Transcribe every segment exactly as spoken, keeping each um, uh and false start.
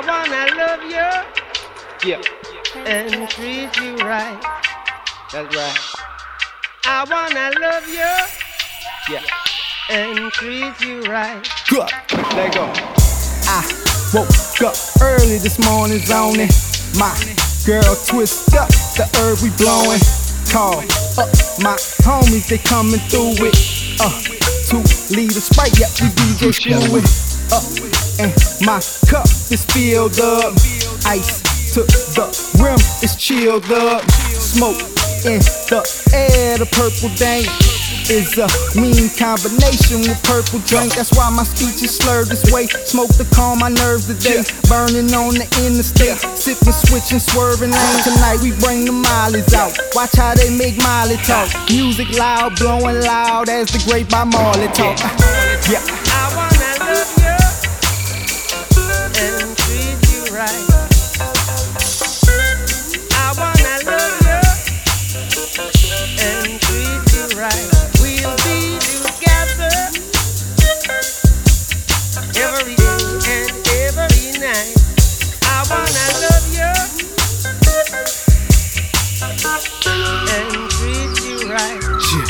wanna love you, yeah, and treat you right. That's right. I wanna love you, yeah, and treat you right. Good. Let go. I woke up early this morning zoning. My girl twist up the herb we blowing. Call up my homies, they coming through it. Uh, two liter Sprite, yep, we D J screwing. Up and my cup is filled up. Ice to the rim is chilled up. Smoke in the air, the purple dank is a mean combination with purple drink. That's why my speech is slurred this way. Smoke to calm my nerves today. Burning on the interstate, sipping, switching, swerving lanes. Tonight we bring the mileage out. Watch how they make Miley talk. Music loud, blowing loud as the great Bob Marley talk. Yeah. I wanna love you and treat you right. I wanna love you and treat you right. We'll be together every day and every night. I wanna love you and treat you right.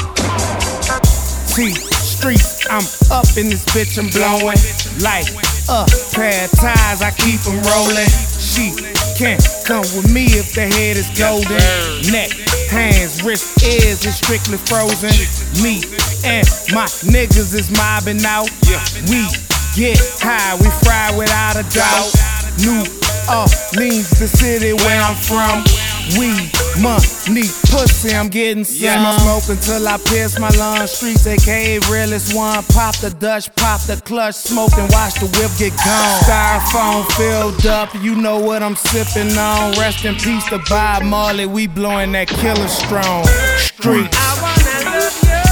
See, streets, I'm up in this bitch, I'm blowing. Like a pair of tires, I keep them rolling. She can't come with me if the head is golden. Neck, hands, wrist, ears is strictly frozen. Me and my niggas is mobbing out. We get high, we fry without a doubt. New Orleans, the city where I'm from. We money, pussy, I'm getting some. Yeah. Smoke until I pierce my lungs. Streets, A K A realest one. Pop the Dutch, pop the clutch. Smoke and watch the whip get gone. Styrofoam filled up, you know what I'm sipping on. Rest in peace to Bob Marley, we blowing that killer strong. Streets. I wanna love you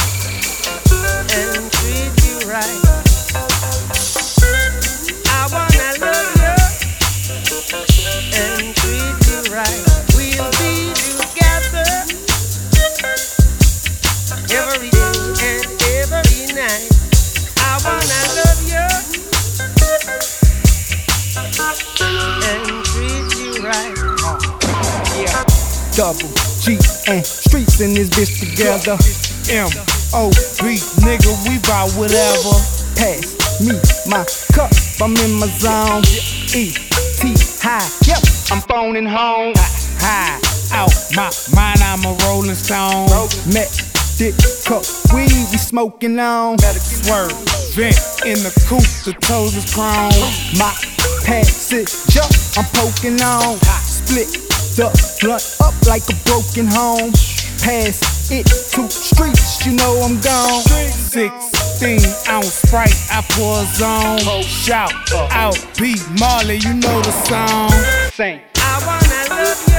and treat you right. I wanna love you and treat you right. We'll be together every day and every night. I wanna love you and treat you right. Yeah. Double G and streets in this bitch together. M O B, nigga, we bout whatever. Pass me my cup, I'm in my zone. E T high, yep, I'm phoning home. High out my mind, I'm a rolling stone. Met dick cup, weed we smoking on. Swerve, vent in the coupe, the toes is chrome. My pass it jump, I'm poking on. Split the blunt up like a broken home. Pass it to streets, you know I'm gone. Sixteen ounce Sprite, I pour a zone. Shout out B Marley, you know the song. Sing. I wanna love you